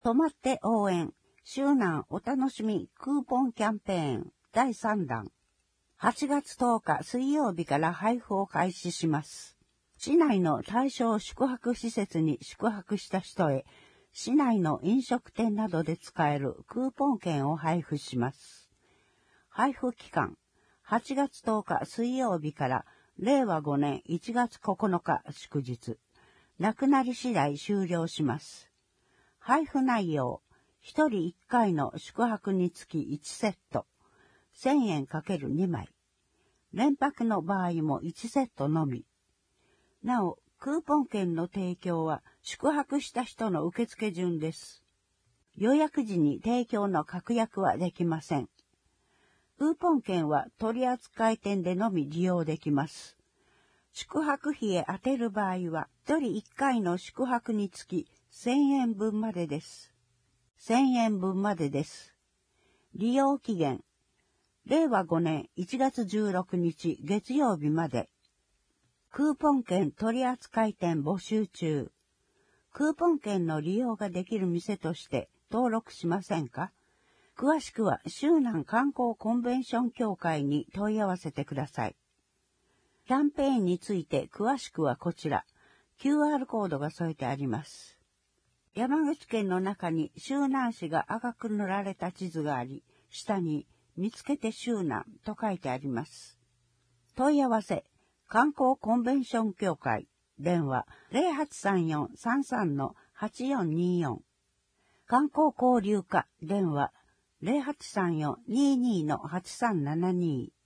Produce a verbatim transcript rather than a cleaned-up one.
泊まって応援、周南お楽しみクーポンキャンペーンだいさんだん。はちがつとおか水曜日から配布を開始します。市内の対象宿泊施設に宿泊した人へ、市内の飲食店などで使えるクーポン券を配布します。配布期間、はちがつとおか水曜日かられいわごねんいちがつここのか祝日。なくなり次第終了します。配布内容、ひとりいっかいの宿泊につきいちセット、せんえん ×に 枚。連泊の場合もいちセットのみ。なお、クーポン券の提供は宿泊した人の受付順です。予約時に提供の確約はできません。クーポン券は取扱店でのみ利用できます。宿泊費へ充てる場合は、ひとりいっかいの宿泊につきせんえんぶんまでです。せんえんぶんまでです。利用期限、れいわごねんいちがつじゅうろくにち月曜日まで。クーポン券取扱店募集中。クーポン券の利用ができる店として登録しませんか？詳しくは周南観光コンベンション協会に問い合わせてください。キャンペーンについて詳しくはこちら、キューアール コードが添えてあります。山口県の中に周南市が赤く塗られた地図があり、下に見つけて周南と書いてあります。問い合わせ、観光コンベンション協会、電話 ゼロはちさんよん さんさん はちよんによん。観光交流課、電話 ゼロはちさんよん にーにー はちさんななにー。